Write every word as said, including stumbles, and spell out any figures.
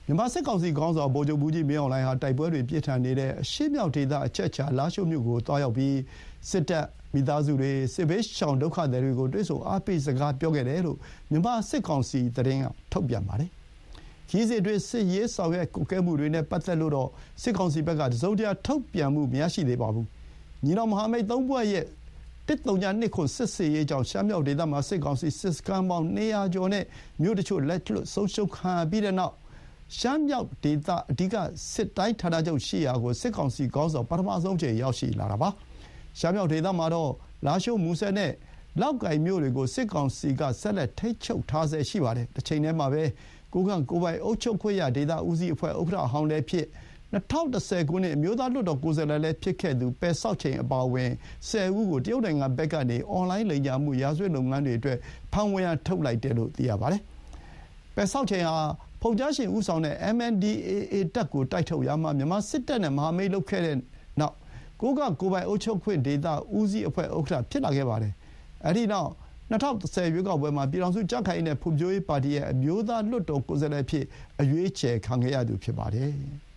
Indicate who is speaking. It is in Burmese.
Speaker 1: မြန်မာစစ်ကောင်စီခေါင်းဆောင်ဗိုလ်ချုပ်မှူးကြီးမင်းအောင်လှိုင်ဟာတိုက်ပွဲတွေပြင်းထန်နေတဲ့အရှေ့မြောက်ဒေသအချက်အခြာလားရှိုးမြို့ကိုသွားရောက်ပြီးစစ်တပ်မိသားစုတွေစစ်ဘေးရှောင်ဒုက္ခသည်တွေကိုတွေ့ဆုံအားပေးစကားပြောခဲ့တယ်လို့မြန်မာစစ်ကောင်စီသတင်းကထုတ်ပြန်ပါတယ်။ခရီးစဉ်အတွင်းစစ်ရေးဆောင်ရွက်ကွပ်ကဲမှုတွေနဲ့ပတ်သက်လို့တော့စစ်ကောင်စီဘက်ကတစုံတရာထုတ်ပြန်မှုမရရှိသေးပါဘူး။ညီနောင်မဟာမိတ်သုံးဘွဲ့ရဲ့တစ်တုံညာနှစ်ခုစစ်စေးရေးကြောင့်ရှမ်းမြောက်ဒေသမှာစစ်ကောင်စီစစ်စခန်းပေါင်းနေရာကျော်နဲ့မြို့တချို့လက်လွတ်ဆုံးရှုံးခံပြီးတဲ့နောက်ရှမ်းမြောက်ဒေသအဓိကစစ်တိုင်းဌာနချုပ်ရှိရာကိုစစ်ကောင်စီခေါင်းဆောင်ပထမဆုံးချိန်ရောက်ရှိလာတာပါ။ရှမ်းမြောက်ဒေသမှာတော့လာရှိုးမူဆယ်နဲ့လောက်ကိုင်မြို့တွေကိုစစ်ကောင်စီကဆက်လက်ထိန်းချုပ်ထားဆဲရှိပါတယ်။တစ်ချိန်တည်းမှာပဲကိုကန့်ကိုပိုင်အုပ်ချုပ်ခွင့်ရဒေသဦးစီးအဖွဲ့ဥက္ကဋ္ဌဟောင်းလည်းဖြစ်၂၀၁၀ခုနှစ်အမျိုးသားလွှတ်တော်ကိုယ်စားလှယ်လည်းဖြစ်ခဲ့သူပယ်ဆောက်ချိန်အပါအဝင်ဆယ်ဦးကိုတရုတ်နိုင်ငံဘက်ကနေအွန်လိုင်းလိမ်ညာမှုရာဇဝတ်လုပ်ငန်းတွေအတွက်ဖမ်းဝရမ်းထုတ်လိုက်တယ်လို့သိရပါတယ်။ပယ်ဆောက်ချိန်ဟာဖုန်ကြားရှင်ဦးဆောင်တဲ့ M N D A A တပ်ကိုတိုက်ထုတ်ရာမှာမြန်မာစစ်တပ်နဲ့မဟာမိတ်လုပ်ခဲ့တဲ့နောက်ကိုကန့်ကိုပိုင်အုပ်ချုပ်ခွင့်ဒေသဦးစီးအဖွဲ့ဥက္ကဋ္ဌဖြစ်လာခဲ့ပါတယ်။အဲဒီနောက်၂၀၁၀ရွေးကောက်ပွဲမှာပြည်ထောင်စုကြံ့ခိုင်ရေးနဲ့ဖွံ့ဖြိုးရေးပါတီရဲ့အမျိုးသားလွှတ်တော်ကိုယ်စားလှယ်ဖြစ်အရွေးချယ်ခံခဲ့ရသူဖြစ်ပါတယ်။